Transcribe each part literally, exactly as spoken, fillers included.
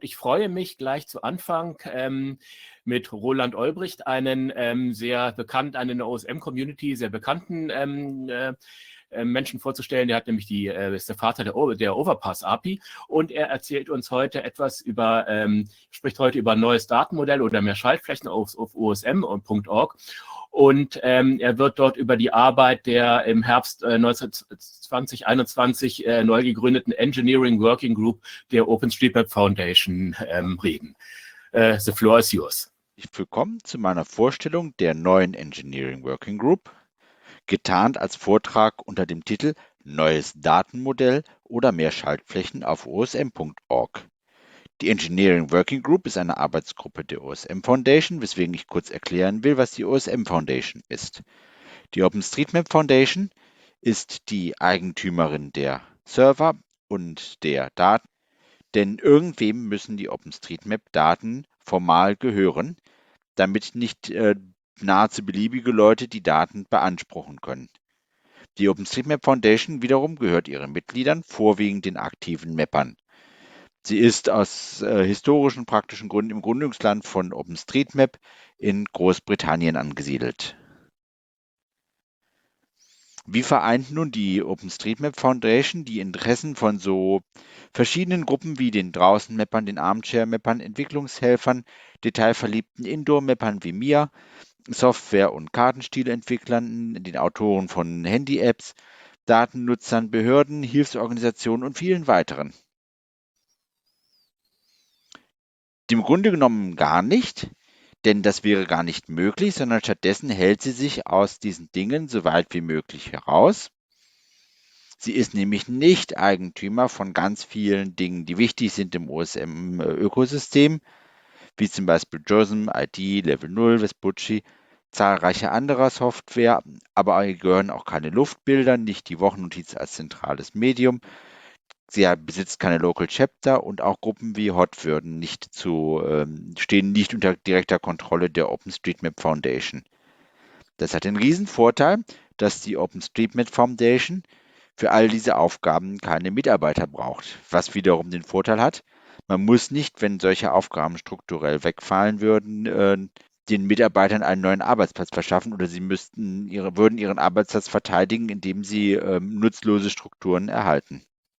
und ich freue mich gleich zu Anfang ähm, mit Roland Olbricht, einen ähm, sehr bekannt, einen in der O S M-Community sehr bekannten ähm, äh, Menschen vorzustellen. Der hat nämlich die, äh, ist der Vater der, der Overpass-A P I und er erzählt uns heute etwas über, ähm, spricht heute über ein neues Datenmodell oder mehr Schaltflächen auf, auf O S M punkt org. Und ähm, er wird dort über die Arbeit der im Herbst äh, zwanzig einundzwanzig äh, neu gegründeten Engineering Working Group der OpenStreetMap Foundation ähm, reden. Uh, the floor is yours. Willkommen zu meiner Vorstellung der neuen Engineering Working Group, getarnt als Vortrag unter dem Titel Neues Datenmodell oder mehr Schaltflächen auf O S M punkt org. Die Engineering Working Group ist eine Arbeitsgruppe der O S M Foundation, weswegen ich kurz erklären will, was die O S M Foundation ist. Die OpenStreetMap Foundation ist die Eigentümerin der Server und der Daten, denn irgendwem müssen die OpenStreetMap-Daten formal gehören, damit nicht äh, nahezu beliebige Leute die Daten beanspruchen können. Die OpenStreetMap Foundation wiederum gehört ihren Mitgliedern, vorwiegend den aktiven Mappern. Sie ist aus äh, historischen, praktischen Gründen im Gründungsland von OpenStreetMap in Großbritannien angesiedelt. Wie vereint nun die OpenStreetMap Foundation die Interessen von so verschiedenen Gruppen wie den Draußen-Mappern, den Armchair-Mappern, Entwicklungshelfern, detailverliebten Indoor-Mappern wie mir, Software- und Kartenspielentwicklern, den Autoren von Handy-Apps, Datennutzern, Behörden, Hilfsorganisationen und vielen weiteren? Im Grunde genommen gar nicht, denn das wäre gar nicht möglich, sondern stattdessen hält sie sich aus diesen Dingen so weit wie möglich heraus. Sie ist nämlich nicht Eigentümer von ganz vielen Dingen, die wichtig sind im O S M-Ökosystem, wie zum Beispiel JOSM, I D, Level null, Vespucci, zahlreiche anderer Software, aber gehören auch keine Luftbilder, nicht die Wochennotiz als zentrales Medium. Sie besitzt keine Local Chapter und auch Gruppen wie Hot würden nicht zu, ähm, stehen nicht unter direkter Kontrolle der OpenStreetMap Foundation. Das hat den riesen Vorteil, dass die OpenStreetMap Foundation für all diese Aufgaben keine Mitarbeiter braucht, was wiederum den Vorteil hat, man muss nicht, wenn solche Aufgaben strukturell wegfallen würden, äh, den Mitarbeitern einen neuen Arbeitsplatz verschaffen oder sie müssten ihre, würden ihren Arbeitsplatz verteidigen, indem sie äh, nutzlose Strukturen erhalten.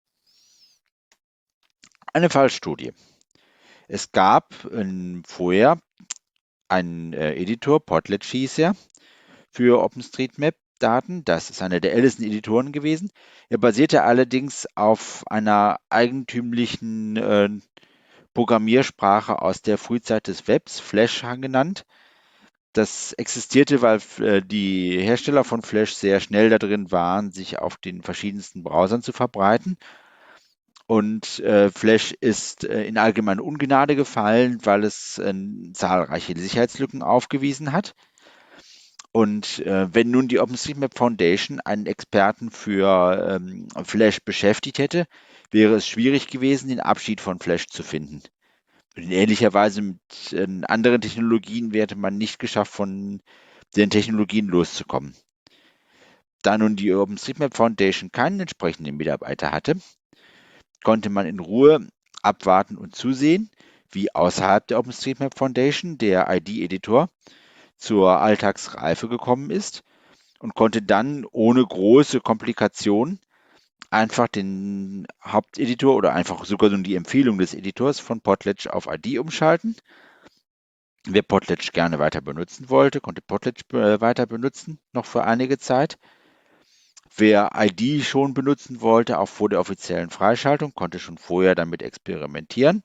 Eine Fallstudie. Es gab äh, vorher einen äh, Editor, Potlatch hieß er, für OpenStreetMap-Daten. Das ist einer der ältesten Editoren gewesen. Er basierte allerdings auf einer eigentümlichen äh, Programmiersprache aus der Frühzeit des Webs, Flash genannt. Das existierte, weil äh, die Hersteller von Flash sehr schnell darin waren, sich auf den verschiedensten Browsern zu verbreiten. Und äh, Flash ist äh, in allgemeine Ungnade gefallen, weil es äh, zahlreiche Sicherheitslücken aufgewiesen hat. Und äh, wenn nun die OpenStreetMap Foundation einen Experten für ähm, Flash beschäftigt hätte, wäre es schwierig gewesen, den Abschied von Flash zu finden. In ähnlicher Weise mit äh, anderen Technologien wäre man nicht geschafft, von den Technologien loszukommen. Da nun die OpenStreetMap Foundation keinen entsprechenden Mitarbeiter hatte, konnte man in Ruhe abwarten und zusehen, wie außerhalb der OpenStreetMap Foundation der I D-Editor zur Alltagsreife gekommen ist und konnte dann ohne große Komplikation einfach den Haupteditor oder einfach sogar so die Empfehlung des Editors von Potlatch auf I D umschalten. Wer Potlatch gerne weiter benutzen wollte, konnte Potlatch äh, weiter benutzen, noch für einige Zeit. Wer I D schon benutzen wollte, auch vor der offiziellen Freischaltung, konnte schon vorher damit experimentieren.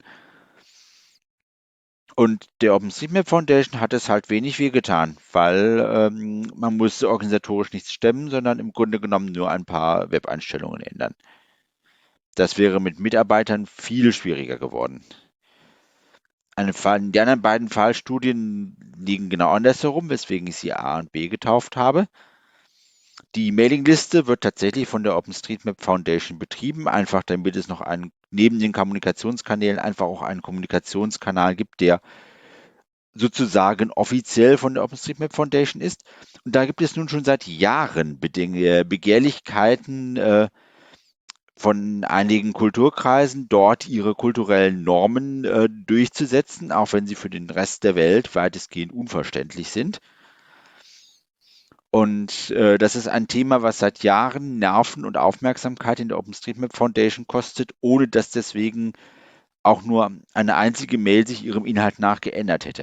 Und der OpenStreetMap Foundation hat es halt wenig wehgetan, weil ähm, man musste organisatorisch nichts stemmen, sondern im Grunde genommen nur ein paar Web-Einstellungen ändern. Das wäre mit Mitarbeitern viel schwieriger geworden. Eine Fall, die anderen beiden Fallstudien liegen genau andersherum, weswegen ich sie A und B getauft habe. Die Mailingliste wird tatsächlich von der OpenStreetMap Foundation betrieben, einfach damit es noch einen, neben den Kommunikationskanälen einfach auch einen Kommunikationskanal gibt, der sozusagen offiziell von der OpenStreetMap Foundation ist. Und da gibt es nun schon seit Jahren Beding- Begehrlichkeiten, äh, von einigen Kulturkreisen, dort ihre kulturellen Normen äh, durchzusetzen, auch wenn sie für den Rest der Welt weitestgehend unverständlich sind. Und äh, das ist ein Thema, was seit Jahren Nerven und Aufmerksamkeit in der OpenStreetMap Foundation kostet, ohne dass deswegen auch nur eine einzige Mail sich ihrem Inhalt nach geändert hätte.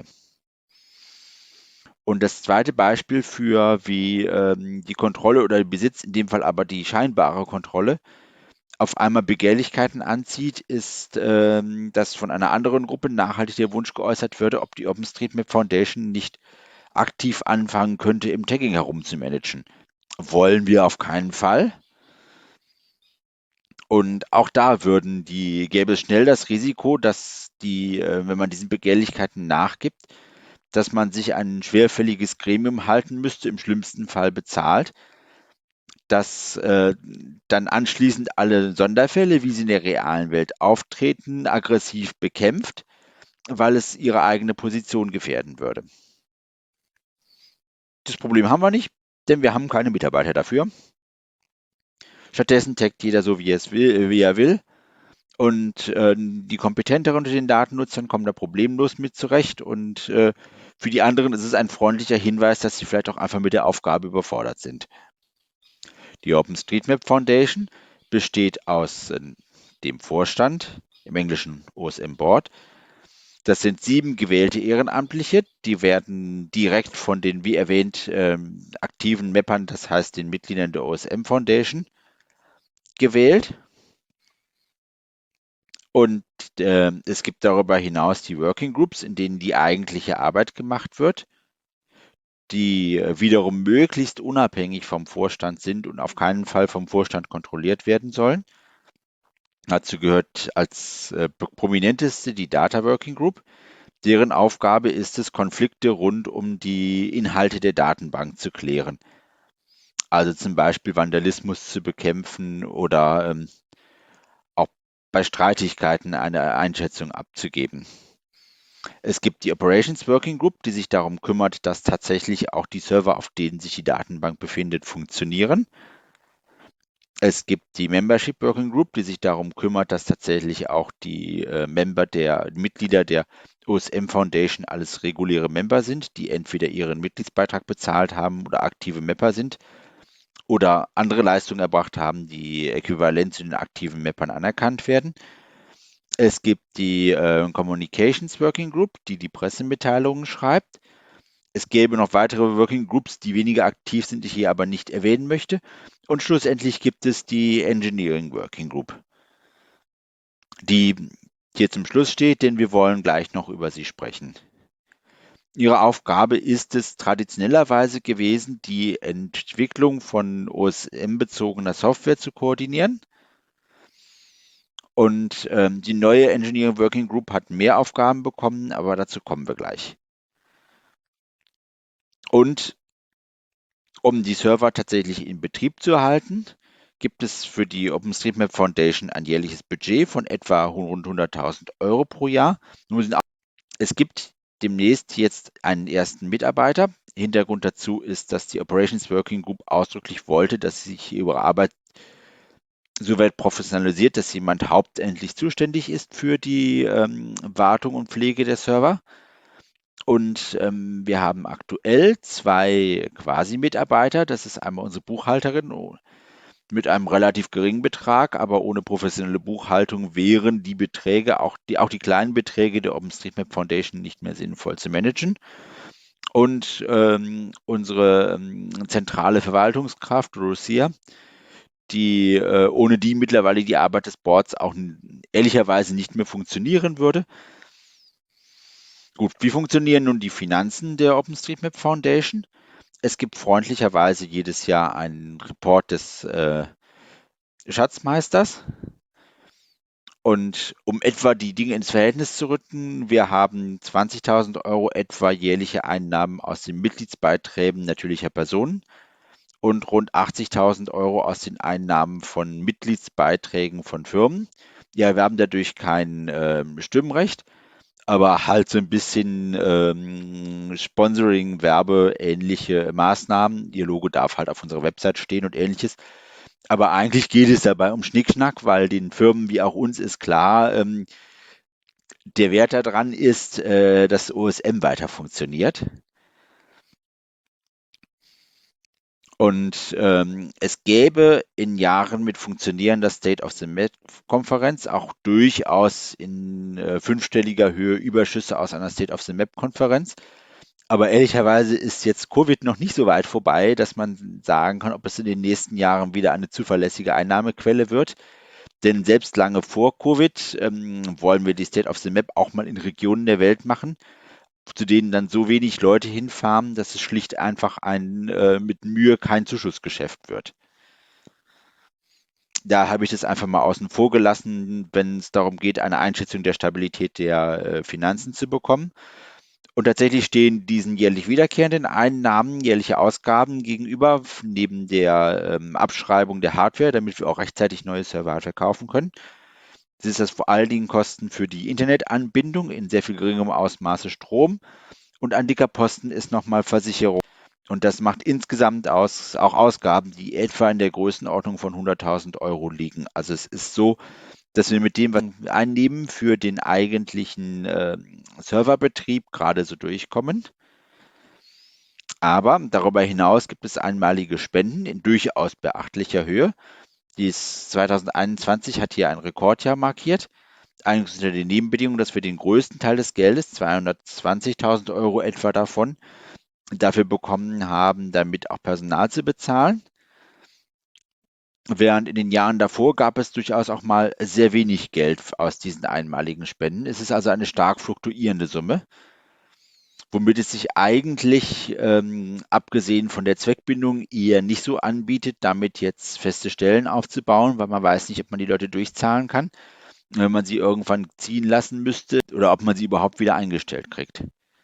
Und das zweite Beispiel für, wie ähm, die Kontrolle oder der Besitz, in dem Fall aber die scheinbare Kontrolle, auf einmal Begehrlichkeiten anzieht, ist, ähm, dass von einer anderen Gruppe nachhaltig der Wunsch geäußert würde, ob die OpenStreetMap Foundation nicht aktiv anfangen könnte, im Tagging herumzumanagen. Wollen wir auf keinen Fall. Und auch da würden die, gäbe es schnell das Risiko, dass die, äh, wenn man diesen Begehrlichkeiten nachgibt, dass man sich ein schwerfälliges Gremium halten müsste, im schlimmsten Fall bezahlt, das äh, dann anschließend alle Sonderfälle, wie sie in der realen Welt auftreten, aggressiv bekämpft, weil es ihre eigene Position gefährden würde. Das Problem haben wir nicht, denn wir haben keine Mitarbeiter dafür. Stattdessen taggt jeder so, wie, es will, wie er will. Und äh, die Kompetenteren unter den Datennutzern kommen da problemlos mit zurecht. Und äh, für die anderen ist es ein freundlicher Hinweis, dass sie vielleicht auch einfach mit der Aufgabe überfordert sind. Die OpenStreetMap Foundation besteht aus äh, dem Vorstand, im Englischen O S M Board. Das sind sieben gewählte Ehrenamtliche, die werden direkt von den, wie erwähnt, ähm, aktiven Mappern, das heißt den Mitgliedern der O S M Foundation, gewählt. Und äh, es gibt darüber hinaus die Working Groups, in denen die eigentliche Arbeit gemacht wird, die äh, wiederum möglichst unabhängig vom Vorstand sind und auf keinen Fall vom Vorstand kontrolliert werden sollen. Dazu gehört als äh, prominenteste die Data Working Group. Deren Aufgabe ist es, Konflikte rund um die Inhalte der Datenbank zu klären. Also zum Beispiel Vandalismus zu bekämpfen oder ähm, auch bei Streitigkeiten eine Einschätzung abzugeben. Es gibt die Operations Working Group, die sich darum kümmert, dass tatsächlich auch die Server, auf denen sich die Datenbank befindet, funktionieren. Es gibt die Membership Working Group, die sich darum kümmert, dass tatsächlich auch die äh, Member der Mitglieder der O S M Foundation alles reguläre Member sind, die entweder ihren Mitgliedsbeitrag bezahlt haben oder aktive Mapper sind oder andere Leistungen erbracht haben, die äquivalent zu den aktiven Mappern anerkannt werden. Es gibt die äh, Communications Working Group, die die Pressemitteilungen schreibt. Es gäbe noch weitere Working Groups, die weniger aktiv sind, die ich hier aber nicht erwähnen möchte. Und schlussendlich gibt es die Engineering Working Group, die hier zum Schluss steht, denn wir wollen gleich noch über sie sprechen. Ihre Aufgabe ist es traditionellerweise gewesen, die Entwicklung von O S M-bezogener Software zu koordinieren. Und ähm, die neue Engineering Working Group hat mehr Aufgaben bekommen, aber dazu kommen wir gleich. Und um die Server tatsächlich in Betrieb zu erhalten, gibt es für die OpenStreetMap Foundation ein jährliches Budget von etwa rund hunderttausend Euro pro Jahr. Es gibt demnächst jetzt einen ersten Mitarbeiter. Hintergrund dazu ist, dass die Operations Working Group ausdrücklich wollte, dass sie sich ihre Arbeit so weit professionalisiert, dass jemand hauptsächlich zuständig ist für die ähm, Wartung und Pflege der Server. Und ähm, wir haben aktuell zwei Quasi-Mitarbeiter. Das ist einmal unsere Buchhalterin mit einem relativ geringen Betrag, aber ohne professionelle Buchhaltung wären die Beträge, auch die, auch die kleinen Beträge der OpenStreetMap Foundation nicht mehr sinnvoll zu managen. Und ähm, unsere ähm, zentrale Verwaltungskraft, Lucia, die äh, ohne die mittlerweile die Arbeit des Boards auch ehrlicherweise nicht mehr funktionieren würde. Gut, wie funktionieren nun die Finanzen der OpenStreetMap Foundation? Es gibt freundlicherweise jedes Jahr einen Report des äh, Schatzmeisters. Und um etwa die Dinge ins Verhältnis zu rücken, wir haben zwanzigtausend Euro etwa jährliche Einnahmen aus den Mitgliedsbeiträgen natürlicher Personen und rund achtzigtausend Euro aus den Einnahmen von Mitgliedsbeiträgen von Firmen. Ja, wir haben dadurch kein äh, Stimmrecht, aber halt so ein bisschen ähm, Sponsoring, Werbe, ähnliche Maßnahmen. Ihr Logo darf halt auf unserer Website stehen und ähnliches. Aber eigentlich geht es dabei um Schnickschnack, weil den Firmen wie auch uns ist klar, ähm, der Wert daran ist, äh, dass O S M weiter funktioniert. Und ähm, es gäbe in Jahren mit funktionierender State of the Map-Konferenz auch durchaus in äh, fünfstelliger Höhe Überschüsse aus einer State of the Map-Konferenz. Aber ehrlicherweise ist jetzt Covid noch nicht so weit vorbei, dass man sagen kann, ob es in den nächsten Jahren wieder eine zuverlässige Einnahmequelle wird. Denn selbst lange vor Covid ähm, wollen wir die State of the Map auch mal in Regionen der Welt machen, zu denen dann so wenig Leute hinfahren, dass es schlicht einfach ein äh, mit Mühe kein Zuschussgeschäft wird. Da habe ich das einfach mal außen vor gelassen, wenn es darum geht, eine Einschätzung der Stabilität der äh, Finanzen zu bekommen. Und tatsächlich stehen diesen jährlich wiederkehrenden Einnahmen, jährliche Ausgaben gegenüber, neben der ähm, Abschreibung der Hardware, damit wir auch rechtzeitig neue Server kaufen können. Das ist das vor allen Dingen Kosten für die Internetanbindung in sehr viel geringerem Ausmaße Strom. Und ein dicker Posten ist nochmal Versicherung. Und das macht insgesamt aus, auch Ausgaben, die etwa in der Größenordnung von hunderttausend Euro liegen. Also es ist so, dass wir mit dem, was wir einnehmen, für den eigentlichen äh, Serverbetrieb gerade so durchkommen. Aber darüber hinaus gibt es einmalige Spenden in durchaus beachtlicher Höhe. Dies zwanzig einundzwanzig hat hier ein Rekordjahr markiert. Eigentlich unter den Nebenbedingungen, dass wir den größten Teil des Geldes, zweihundertzwanzigtausend Euro etwa davon, dafür bekommen haben, damit auch Personal zu bezahlen. Während in den Jahren davor gab es durchaus auch mal sehr wenig Geld aus diesen einmaligen Spenden. Es ist also eine stark fluktuierende Summe, womit es sich eigentlich, ähm, abgesehen von der Zweckbindung, eher nicht so anbietet, damit jetzt feste Stellen aufzubauen, weil man weiß nicht, ob man die Leute durchzahlen kann, wenn man sie irgendwann ziehen lassen müsste oder ob man sie überhaupt wieder eingestellt kriegt.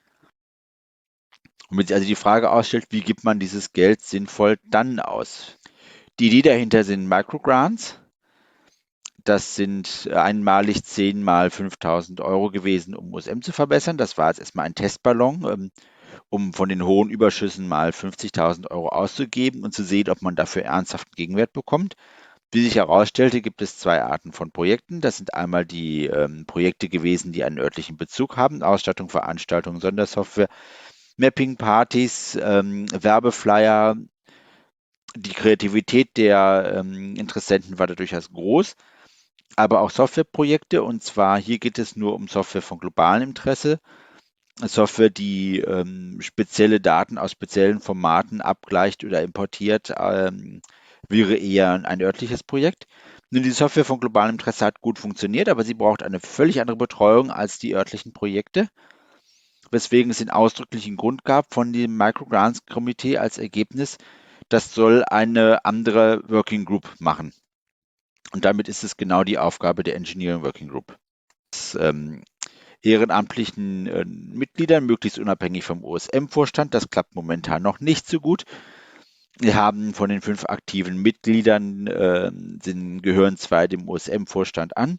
Womit sich also die Frage ausstellt, wie gibt man dieses Geld sinnvoll dann aus? Die Idee dahinter sind Microgrants. Das sind einmalig zehn mal fünftausend Euro gewesen, um O S M zu verbessern. Das war jetzt erstmal ein Testballon, ähm, um von den hohen Überschüssen mal fünfzigtausend Euro auszugeben und zu sehen, ob man dafür ernsthaften Gegenwert bekommt. Wie sich herausstellte, gibt es zwei Arten von Projekten. Das sind einmal die ähm, Projekte gewesen, die einen örtlichen Bezug haben, Ausstattung, Veranstaltungen, Sondersoftware, Mapping-Partys, ähm, Werbeflyer. Die Kreativität der ähm, Interessenten war da durchaus groß, aber auch Softwareprojekte. Und zwar hier geht es nur um Software von globalem Interesse. Software, die ähm, spezielle Daten aus speziellen Formaten abgleicht oder importiert, ähm, wäre eher ein örtliches Projekt. Nun, die Software von globalem Interesse hat gut funktioniert, aber sie braucht eine völlig andere Betreuung als die örtlichen Projekte, weswegen es den ausdrücklichen Grund gab von dem Microgrants-Komitee als Ergebnis, das soll eine andere Working Group machen. Und damit ist es genau die Aufgabe der Engineering Working Group. Das, ähm, ehrenamtlichen äh, Mitgliedern, möglichst unabhängig vom O S M-Vorstand. Das klappt momentan noch nicht so gut. Wir haben von den fünf aktiven Mitgliedern, äh, sind, gehören zwei dem O S M-Vorstand an.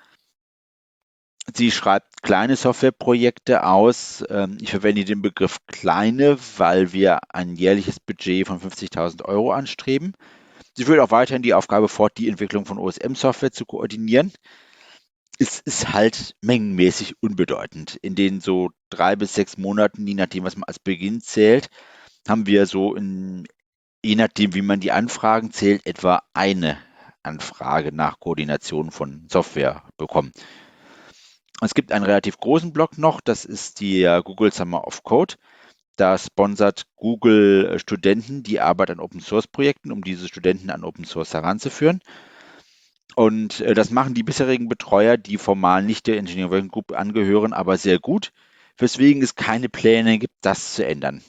Sie schreibt kleine Softwareprojekte aus. Ähm, ich verwende den Begriff kleine, weil wir ein jährliches Budget von fünfzigtausend Euro anstreben. Sie führt auch weiterhin die Aufgabe fort, die Entwicklung von O S M-Software zu koordinieren. Es ist halt mengenmäßig unbedeutend. In den so drei bis sechs Monaten, je nachdem, was man als Beginn zählt, haben wir so in, je nachdem, wie man die Anfragen zählt, etwa eine Anfrage nach Koordination von Software bekommen. Es gibt einen relativ großen Block noch, das ist die Google Summer of Code. Da sponsert Google Studenten die Arbeit an Open-Source-Projekten, um diese Studenten an Open Source heranzuführen. Und äh, das machen die bisherigen Betreuer, die formal nicht der Engineering Working Group angehören, aber sehr gut, weswegen es keine Pläne gibt, das zu ändern.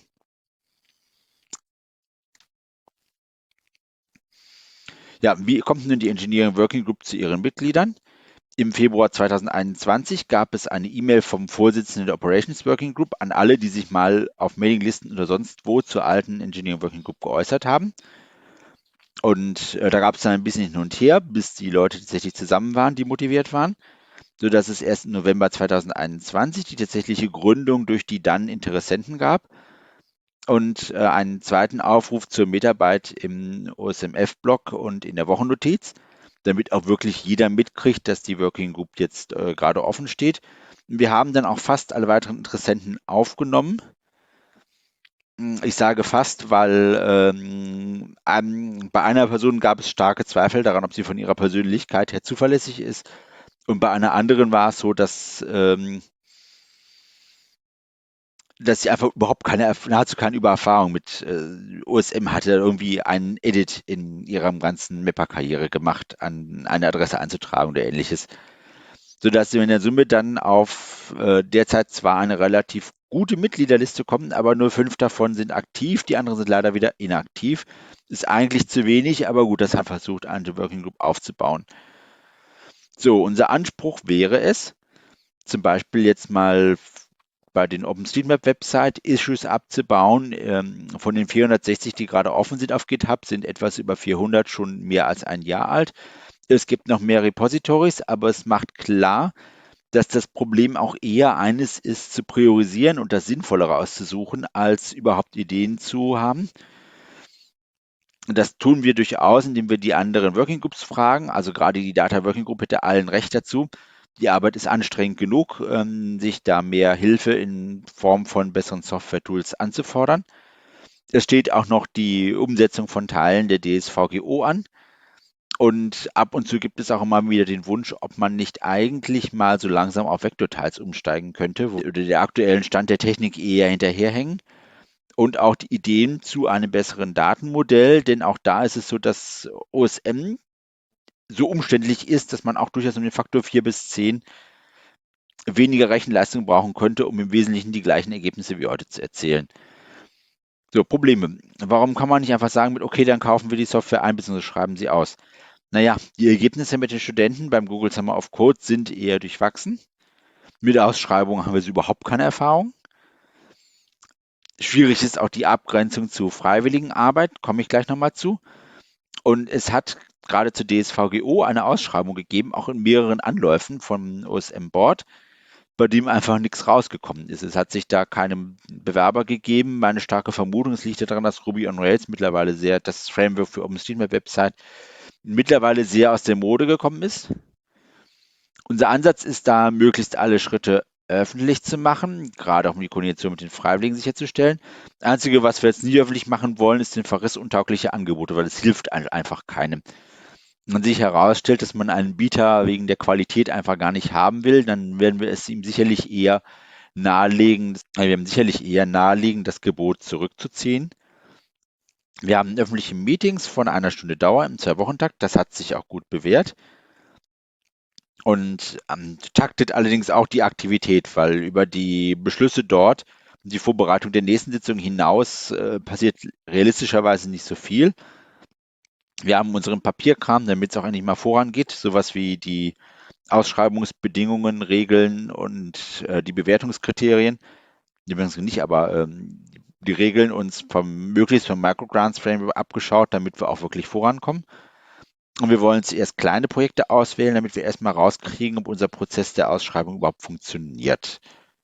Ja, wie kommt nun die Engineering Working Group zu ihren Mitgliedern? Im Februar zweitausendeinundzwanzig gab es eine E-Mail vom Vorsitzenden der Operations Working Group an alle, die sich mal auf Mailinglisten oder sonst wo zur alten Engineering Working Group geäußert haben. Und äh, da gab es dann ein bisschen hin und her, bis die Leute tatsächlich zusammen waren, die motiviert waren, sodass es erst im November zweitausendeinundzwanzig die tatsächliche Gründung durch die dann Interessenten gab. und äh, einen zweiten Aufruf zur Mitarbeit im O S M F-Blog und in der Wochennotiz, damit auch wirklich jeder mitkriegt, dass die Working Group jetzt äh, gerade offen steht. Wir haben dann auch fast alle weiteren Interessenten aufgenommen. Ich sage fast, weil ähm, ähm, bei einer Person gab es starke Zweifel daran, ob sie von ihrer Persönlichkeit her zuverlässig ist. Und bei einer anderen war es so, dass, ähm, dass sie einfach überhaupt keine, nahezu keine Übererfahrung mit äh, O S M hatte, irgendwie einen Edit in ihrer ganzen Mapper-Karriere gemacht, an eine Adresse einzutragen oder ähnliches. Sodass wir in der Summe dann auf äh, derzeit zwar eine relativ gute Mitgliederliste kommen, aber nur fünf davon sind aktiv, die anderen sind leider wieder inaktiv. Ist eigentlich zu wenig, aber gut, das haben wir versucht, eine Working Group aufzubauen. So, unser Anspruch wäre es, zum Beispiel jetzt mal bei den OpenStreetMap-Website Issues abzubauen. Ähm, von den vierhundertsechzig, die gerade offen sind auf GitHub, sind etwas über vierhundert schon mehr als ein Jahr alt. Es gibt noch mehr Repositories, aber es macht klar, dass das Problem auch eher eines ist, zu priorisieren und das Sinnvollere auszusuchen, als überhaupt Ideen zu haben. Und das tun wir durchaus, indem wir die anderen Working Groups fragen. Also gerade die Data Working Group hätte allen Recht dazu. Die Arbeit ist anstrengend genug, ähm, sich da mehr Hilfe in Form von besseren Software-Tools anzufordern. Es steht auch noch die Umsetzung von Teilen der D S V G O an. Und ab und zu gibt es auch immer wieder den Wunsch, ob man nicht eigentlich mal so langsam auf Vektortiles umsteigen könnte, wo oder der aktuellen Stand der Technik eher hinterherhängen. Und auch die Ideen zu einem besseren Datenmodell, denn auch da ist es so, dass O S M so umständlich ist, dass man auch durchaus um den Faktor vier bis zehn weniger Rechenleistung brauchen könnte, um im Wesentlichen die gleichen Ergebnisse wie heute zu erzielen. So, Probleme. Warum kann man nicht einfach sagen, mit, okay, dann kaufen wir die Software ein, bzw. schreiben sie aus? Naja, die Ergebnisse mit den Studenten beim Google Summer of Code sind eher durchwachsen. Mit Ausschreibungen haben wir so überhaupt keine Erfahrung. Schwierig ist auch die Abgrenzung zu freiwilligen Arbeit, komme ich gleich nochmal zu. Und es hat gerade zur D S V G O eine Ausschreibung gegeben, auch in mehreren Anläufen vom O S M Board, bei dem einfach nichts rausgekommen ist. Es hat sich da keinem Bewerber gegeben. Meine starke Vermutung, es liegt daran, dass Ruby on Rails mittlerweile sehr, das Framework für OpenStreetMap-Website, mittlerweile sehr aus der Mode gekommen ist. Unser Ansatz ist da, möglichst alle Schritte öffentlich zu machen, gerade auch um die Koordination mit den Freiwilligen sicherzustellen. Das Einzige, was wir jetzt nie öffentlich machen wollen, ist den Verriss untauglicher Angebote, weil es hilft einfach keinem. Wenn man sich herausstellt, dass man einen Bieter wegen der Qualität einfach gar nicht haben will, dann werden wir es ihm sicherlich eher nahelegen, äh, wir haben sicherlich eher nahelegen, das Gebot zurückzuziehen. Wir haben öffentliche Meetings von einer Stunde Dauer im Zwei-Wochen-Takt. Das hat sich auch gut bewährt. Und ähm, taktet allerdings auch die Aktivität, weil über die Beschlüsse dort und die Vorbereitung der nächsten Sitzung hinaus äh, passiert realistischerweise nicht so viel. Wir haben unseren Papierkram, damit es auch endlich mal vorangeht, sowas wie die Ausschreibungsbedingungen, Regeln und äh, die Bewertungskriterien. Die Bewertungskriterien nicht, aber ähm, die Regeln uns vom möglichst vom Microgrants Framework abgeschaut, damit wir auch wirklich vorankommen. Und wir wollen zuerst kleine Projekte auswählen, damit wir erstmal rauskriegen, ob unser Prozess der Ausschreibung überhaupt funktioniert.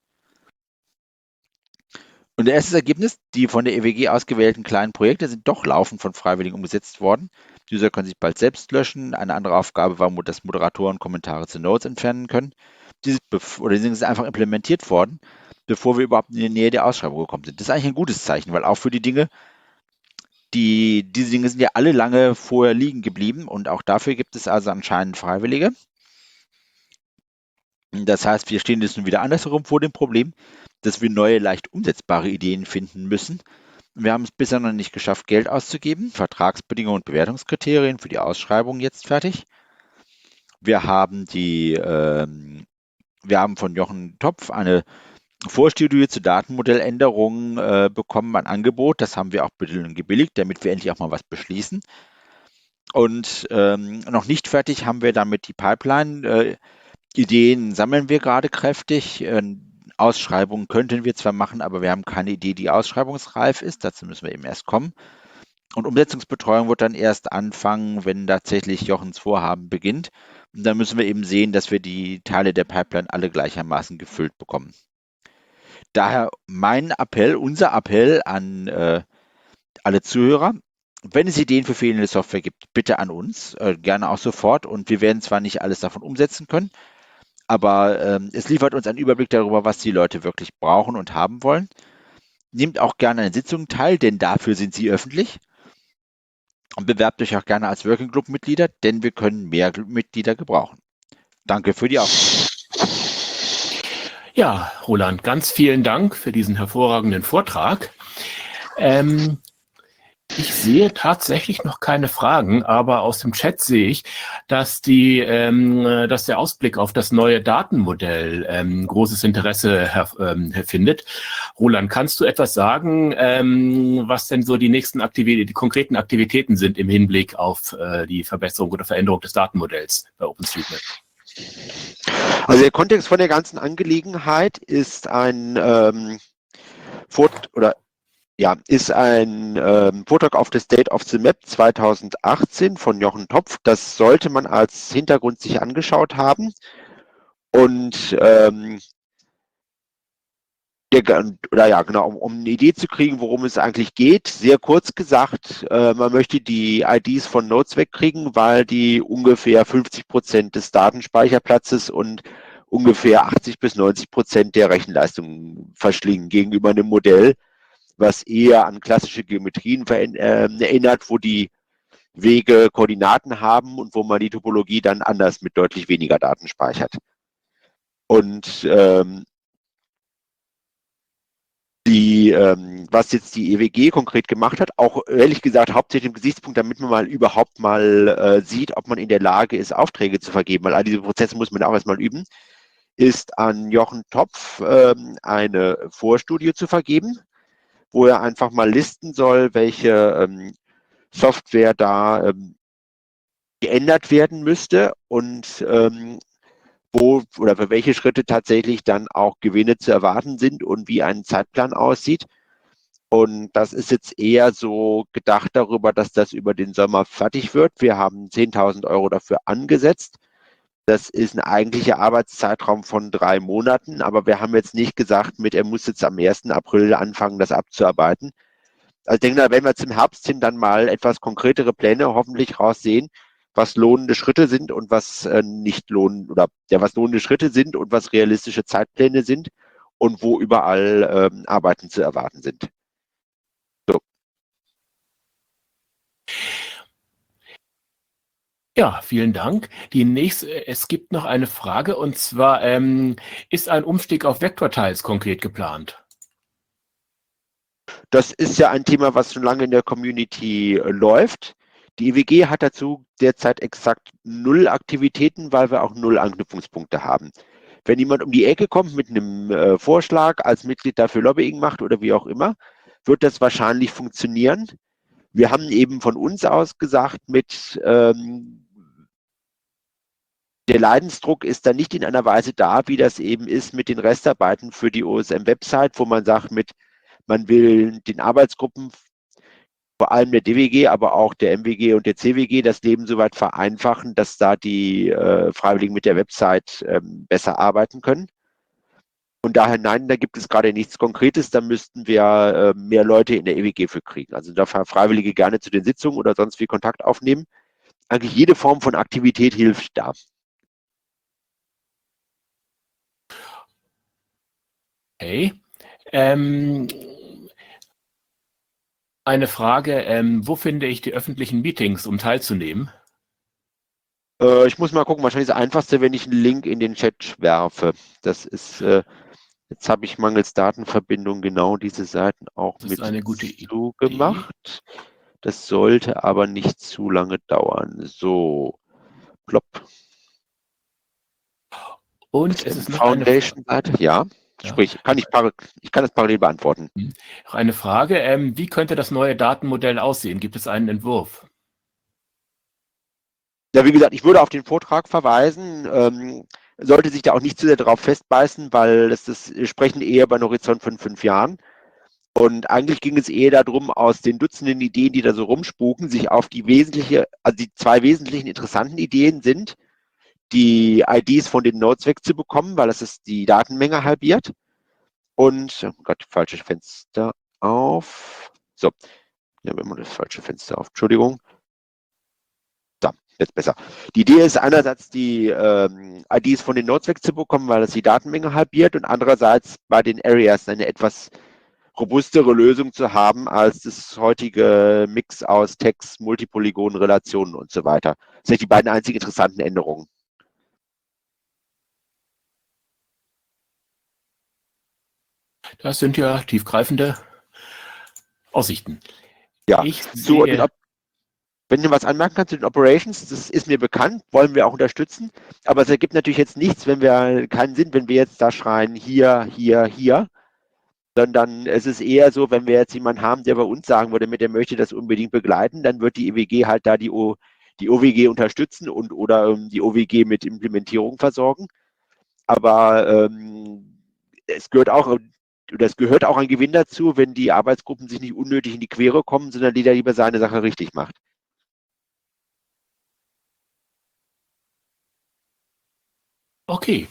Und das erste Ergebnis, die von der E W G ausgewählten kleinen Projekte sind doch laufend von Freiwilligen umgesetzt worden. Die User können sich bald selbst löschen. Eine andere Aufgabe war, dass Moderatoren Kommentare zu Notes entfernen können. Diese, oder die sind einfach implementiert worden, bevor wir überhaupt in die Nähe der Ausschreibung gekommen sind. Das ist eigentlich ein gutes Zeichen, weil auch für die Dinge, die, diese Dinge sind ja alle lange vorher liegen geblieben und auch dafür gibt es also anscheinend Freiwillige. Das heißt, wir stehen jetzt nun wieder andersherum vor dem Problem, dass wir neue, leicht umsetzbare Ideen finden müssen. Wir haben es bisher noch nicht geschafft, Geld auszugeben. Vertragsbedingungen und Bewertungskriterien für die Ausschreibung jetzt fertig. Wir haben die, ähm, wir haben von Jochen Topf eine Vorstudie zu Datenmodelländerungen äh, bekommen, ein Angebot. Das haben wir auch gebilligt, damit wir endlich auch mal was beschließen. Und ähm, noch nicht fertig haben wir damit die Pipeline. Äh, Ideen sammeln wir gerade kräftig. Äh, Ausschreibungen könnten wir zwar machen, aber wir haben keine Idee, die ausschreibungsreif ist. Dazu müssen wir eben erst kommen. Und Umsetzungsbetreuung wird dann erst anfangen, wenn tatsächlich Jochens Vorhaben beginnt. Und dann müssen wir eben sehen, dass wir die Teile der Pipeline alle gleichermaßen gefüllt bekommen. daher mein Appell, unser Appell an äh, alle Zuhörer, wenn es Ideen für fehlende Software gibt, bitte an uns, äh, gerne auch sofort. Und wir werden zwar nicht alles davon umsetzen können, aber ähm, es liefert uns einen Überblick darüber, was die Leute wirklich brauchen und haben wollen. Nehmt auch gerne an Sitzungen teil, denn dafür sind sie öffentlich. Und bewerbt euch auch gerne als Working Group Mitglieder, denn wir können mehr Mitglieder gebrauchen. Danke für die Aufmerksamkeit. Ja, Roland, ganz vielen Dank für diesen hervorragenden Vortrag. Ähm, ich sehe tatsächlich noch keine Fragen, aber aus dem Chat sehe ich, dass, die, ähm, dass der Ausblick auf das neue Datenmodell ähm, großes Interesse her, ähm, findet. Roland, kannst du etwas sagen, ähm, was denn so die nächsten Aktivitäten, die konkreten Aktivitäten sind im Hinblick auf äh, die Verbesserung oder Veränderung des Datenmodells bei OpenStreetMap? Also der Kontext von der ganzen Angelegenheit ist ein ähm, Vort oder ja, ist ein ähm, Vortrag auf der State of the Map zweitausendachtzehn von Jochen Topf. Das sollte man als Hintergrund sich angeschaut haben. Und ähm, der, oder ja, genau, um, um eine Idee zu kriegen, worum es eigentlich geht. Sehr kurz gesagt, äh, man möchte die I Ds von Nodes wegkriegen, weil die ungefähr fünfzig Prozent des Datenspeicherplatzes und ungefähr achtzig bis neunzig Prozent der Rechenleistung verschlingen gegenüber einem Modell, was eher an klassische Geometrien äh, erinnert, wo die Wege Koordinaten haben und wo man die Topologie dann anders mit deutlich weniger Daten speichert. Und ähm, die, ähm, was jetzt die E W G konkret gemacht hat, auch ehrlich gesagt hauptsächlich im Gesichtspunkt, damit man mal überhaupt mal äh, sieht, ob man in der Lage ist, Aufträge zu vergeben, weil all diese Prozesse muss man auch erstmal üben, ist an Jochen Topf ähm, eine Vorstudie zu vergeben, wo er einfach mal listen soll, welche ähm, Software da ähm, geändert werden müsste und ähm, wo oder für welche Schritte tatsächlich dann auch Gewinne zu erwarten sind und wie ein Zeitplan aussieht. Und das ist jetzt eher so gedacht darüber, dass das über den Sommer fertig wird. Wir haben zehntausend Euro dafür angesetzt. Das ist ein eigentlicher Arbeitszeitraum von drei Monaten, aber wir haben jetzt nicht gesagt, mit er muss jetzt am ersten April anfangen, das abzuarbeiten. Also ich denke, da werden wir zum Herbst hin dann mal etwas konkretere Pläne hoffentlich raussehen, was lohnende Schritte sind und was äh, nicht lohnende oder ja, was lohnende Schritte sind und was realistische Zeitpläne sind und wo überall ähm, Arbeiten zu erwarten sind. So. Ja, vielen Dank. Die nächste, es gibt noch eine Frage und zwar, ähm, ist ein Umstieg auf Vektortiles konkret geplant? Das ist ja ein Thema, was schon lange in der Community äh, läuft. Die E W G hat dazu derzeit exakt null Aktivitäten, weil wir auch null Anknüpfungspunkte haben. Wenn jemand um die Ecke kommt mit einem äh, Vorschlag, als Mitglied dafür Lobbying macht oder wie auch immer, wird das wahrscheinlich funktionieren. Wir haben eben von uns aus gesagt, mit ähm, der Leidensdruck ist dann nicht in einer Weise da, wie das eben ist mit den Restarbeiten für die O S M-Website, wo man sagt, mit man will den Arbeitsgruppen, vor allem der D W G, aber auch der M W G und der C W G, das Leben soweit vereinfachen, dass da die äh, Freiwilligen mit der Website ähm, besser arbeiten können. Und daher, nein, da gibt es gerade nichts Konkretes, da müssten wir äh, mehr Leute in der E W G für kriegen. Also da Freiwillige gerne zu den Sitzungen oder sonst wie Kontakt aufnehmen. Eigentlich jede Form von Aktivität hilft da. Okay. Ähm, eine Frage, ähm, wo finde ich die öffentlichen Meetings, um teilzunehmen? Äh, ich muss mal gucken, wahrscheinlich das Einfachste, wenn ich einen Link in den Chat werfe. Das ist, äh, jetzt habe ich mangels Datenverbindung genau diese Seiten auch Das mit ist eine gute Idee. zugemacht. Das sollte aber nicht zu lange dauern. So, plopp. Und es ist noch eine Foundation-Seite, ja. Ja. Sprich, kann ich, ich kann das parallel beantworten. Noch eine Frage, ähm, wie könnte das neue Datenmodell aussehen? Gibt es einen Entwurf? Ja, wie gesagt, ich würde auf den Vortrag verweisen. Ähm, sollte sich da auch nicht zu sehr darauf festbeißen, weil das ist, wir sprechen eher bei einem Horizont von fünf Jahren. Und eigentlich ging es eher darum, aus den Dutzenden Ideen, die da so rumspuken, sich auf die wesentliche, also die zwei wesentlichen interessanten Ideen sind, die I Ds von den Nodes wegzubekommen, weil das ist die Datenmenge halbiert. Und, oh Gott, falsches Fenster auf. So, wir haben immer das falsche Fenster auf. Entschuldigung. Da, jetzt besser. Die Idee ist einerseits, die ähm, I Ds von den Nodes wegzubekommen, weil das die Datenmenge halbiert, und andererseits bei den Areas eine etwas robustere Lösung zu haben als das heutige Mix aus Text, Multipolygonen, Relationen und so weiter. Das sind die beiden einzigen interessanten Änderungen. Das sind ja tiefgreifende Aussichten. Ja, ich so, sehe, wenn du was anmerken kannst zu den Operations, das ist mir bekannt, wollen wir auch unterstützen, aber es ergibt natürlich jetzt nichts, wenn wir keinen Sinn, wenn wir jetzt da schreien, hier, hier, hier, sondern es ist eher so, wenn wir jetzt jemanden haben, der bei uns sagen würde, mit der möchte das unbedingt begleiten, dann wird die E W G halt da die, o, die O W G unterstützen und oder ähm, die O W G mit Implementierung versorgen. Aber ähm, es gehört auch, oder es gehört auch ein Gewinn dazu, wenn die Arbeitsgruppen sich nicht unnötig in die Quere kommen, sondern jeder lieber seine Sache richtig macht. okay.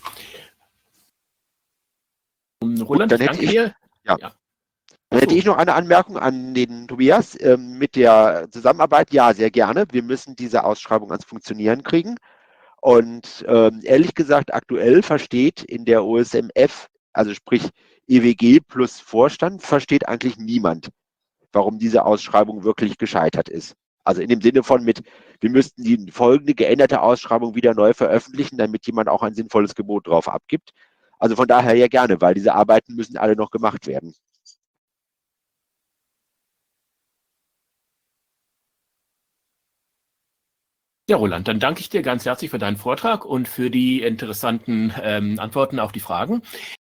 Roland, Gut, dann ich hätte danke ich, dir. ja. Ja. Dann hätte So. ich noch eine Anmerkung an den Tobias ähm, mit der Zusammenarbeit. Ja, sehr gerne. Wir müssen diese Ausschreibung ans Funktionieren kriegen. Und ähm, ehrlich gesagt, aktuell versteht in der O S M F, also sprich E W G plus Vorstand, versteht eigentlich niemand, warum diese Ausschreibung wirklich gescheitert ist. Also in dem Sinne von mit, wir müssten die folgende geänderte Ausschreibung wieder neu veröffentlichen, damit jemand auch ein sinnvolles Gebot drauf abgibt. Also von daher ja gerne, weil diese Arbeiten müssen alle noch gemacht werden. Ja, Roland, dann danke ich dir ganz herzlich für deinen Vortrag und für die interessanten ähm, Antworten auf die Fragen.